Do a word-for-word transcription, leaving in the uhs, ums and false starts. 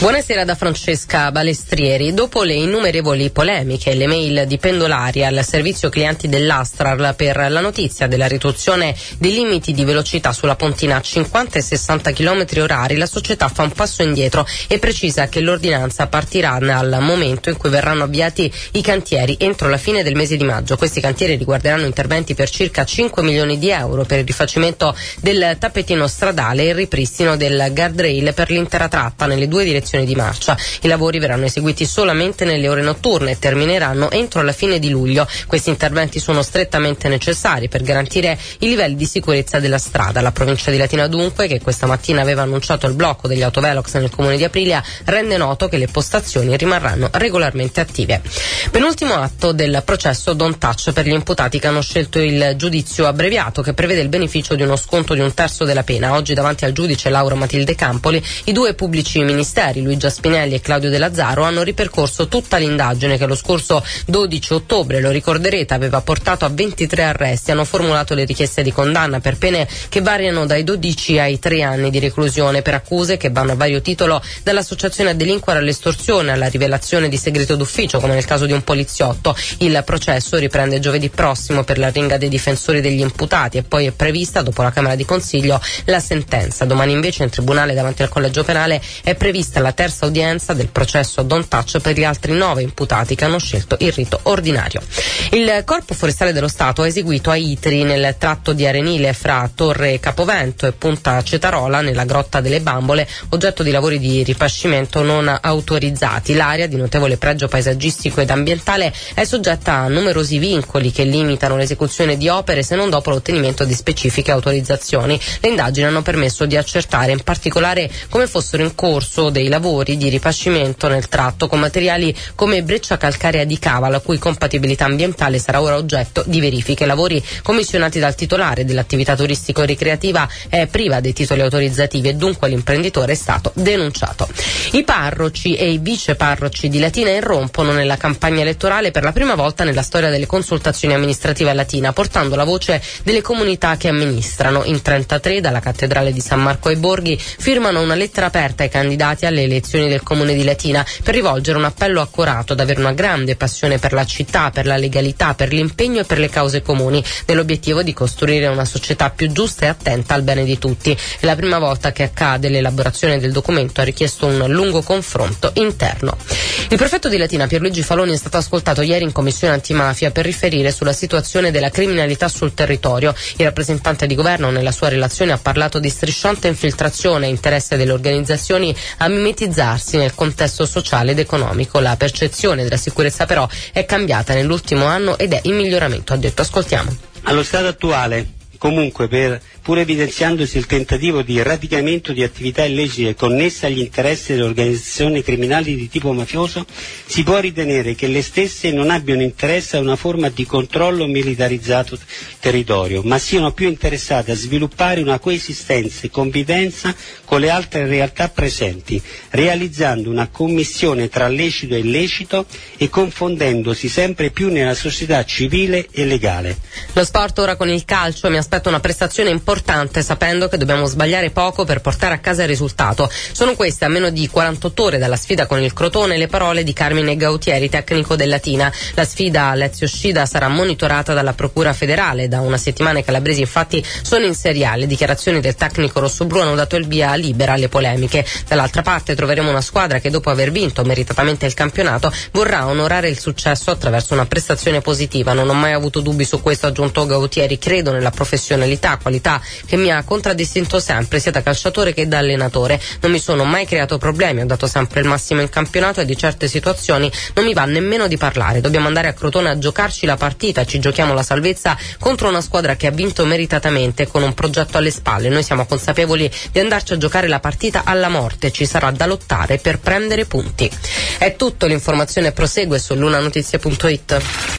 Buonasera da Francesca Balestrieri. Dopo le innumerevoli polemiche e le mail di pendolari al servizio clienti dell'Astral per la notizia della riduzione dei limiti di velocità sulla Pontina a cinquanta e sessanta chilometri orari, la società fa un passo indietro e precisa che l'ordinanza partirà dal momento in cui verranno avviati i cantieri entro la fine del mese di maggio. Questi cantieri riguarderanno interventi per circa cinque milioni di euro per il rifacimento del tappetino stradale e il ripristino del guardrail per l'intera tratta nelle due direzioni di marcia. I lavori verranno eseguiti solamente nelle ore notturne e termineranno entro la fine di luglio. Questi interventi sono strettamente necessari per garantire i livelli di sicurezza della strada. La provincia di Latina, dunque, che questa mattina aveva annunciato il blocco degli autovelox nel comune di Aprilia, rende noto che le postazioni rimarranno regolarmente attive. Penultimo atto del processo Don't Touch per gli imputati che hanno scelto il giudizio abbreviato, che prevede il beneficio di uno sconto di un terzo della pena. Oggi davanti al giudice Laura Matilde Campoli i due pubblici ministeri, Luigia Spinelli e Claudio De Lazzaro, hanno ripercorso tutta l'indagine che lo scorso dodici ottobre, lo ricorderete, aveva portato a ventitré arresti. Hanno formulato le richieste di condanna per pene che variano dai dodici ai tre anni di reclusione per accuse che vanno a vario titolo dall'associazione a delinquere all'estorsione alla rivelazione di segreto d'ufficio, come nel caso di un poliziotto. Il processo riprende giovedì prossimo per la ringa dei difensori degli imputati e poi è prevista, dopo la Camera di Consiglio, la sentenza. Domani invece in tribunale davanti al collegio penale è prevista la terza udienza del processo Don't Touch per gli altri nove imputati che hanno scelto il rito ordinario. Il Corpo Forestale dello Stato ha eseguito a Itri, nel tratto di arenile fra Torre Capovento e Punta Cetarola, nella Grotta delle Bambole, oggetto di lavori di ripascimento non autorizzati. L'area, di notevole pregio paesaggistico ed ambientale, è soggetta a numerosi vincoli che limitano l'esecuzione di opere se non dopo l'ottenimento di specifiche autorizzazioni. Le indagini hanno permesso di accertare in particolare come fossero in corso dei lavori di ripascimento nel tratto con materiali come breccia calcarea di cava, la cui compatibilità ambientale sarà ora oggetto di verifiche. Lavori commissionati dal titolare dell'attività turistico-ricreativa è priva dei titoli autorizzativi e dunque l'imprenditore è stato denunciato. I parroci e i viceparroci di Latina irrompono nella campagna elettorale per la prima volta nella storia delle consultazioni amministrative a Latina, portando la voce delle comunità che amministrano. In trentatré, dalla cattedrale di San Marco ai Borghi, firmano una lettera aperta ai candidati alle elezioni del comune di Latina per rivolgere un appello accorato ad avere una grande passione per la città, per la legalità, per l'impegno e per le cause comuni, nell'obiettivo di costruire una società più giusta e attenta al bene di tutti. È la prima volta che accade. L'elaborazione del documento ha richiesto un lungo confronto interno. Il prefetto di Latina, Pierluigi Faloni, è stato ascoltato ieri in commissione antimafia per riferire sulla situazione della criminalità sul territorio. Il rappresentante di governo nella sua relazione ha parlato di strisciante infiltrazione e interesse delle organizzazioni a mimetizzarsi nel contesto sociale ed economico. La percezione della sicurezza però è cambiata nell'ultimo anno ed è in miglioramento, ha detto. Ascoltiamo. Allo stato attuale, comunque, per pur evidenziandosi il tentativo di radicamento di attività illecite connesse agli interessi delle organizzazioni criminali di tipo mafioso, si può ritenere che le stesse non abbiano interesse a una forma di controllo militarizzato del territorio, ma siano più interessate a sviluppare una coesistenza e convivenza con le altre realtà presenti, realizzando una commistione tra lecito e illecito e confondendosi sempre più nella società civile e legale. Lo sport ora con il calcio. Mi aspetto una prestazione importante, sapendo che dobbiamo sbagliare poco per portare a casa il risultato. Sono queste, a meno di quarantotto ore dalla sfida con il Crotone, le parole di Carmine Gautieri, tecnico del Latina. La sfida a Lazio Scida sarà monitorata dalla Procura federale. Da una settimana i calabresi infatti sono in Serie A. Le dichiarazioni del tecnico rossoblu hanno dato il via libera alle polemiche. Dall'altra parte troveremo una squadra che, dopo aver vinto meritatamente il campionato, vorrà onorare il successo attraverso una prestazione positiva. Non ho mai avuto dubbi su questo, ha aggiunto Gautieri. Credo nella professionalità, qualità che mi ha contraddistinto sempre sia da calciatore che da allenatore. Non mi sono mai creato problemi, ho dato sempre il massimo in campionato e di certe situazioni non mi va nemmeno di parlare. Dobbiamo andare a Crotone a giocarci la partita, ci giochiamo la salvezza contro una squadra che ha vinto meritatamente con un progetto alle spalle. Noi siamo consapevoli di andarci a giocare la partita alla morte, ci sarà da lottare per prendere punti. È tutto, l'informazione prosegue su lunanotizie punto it.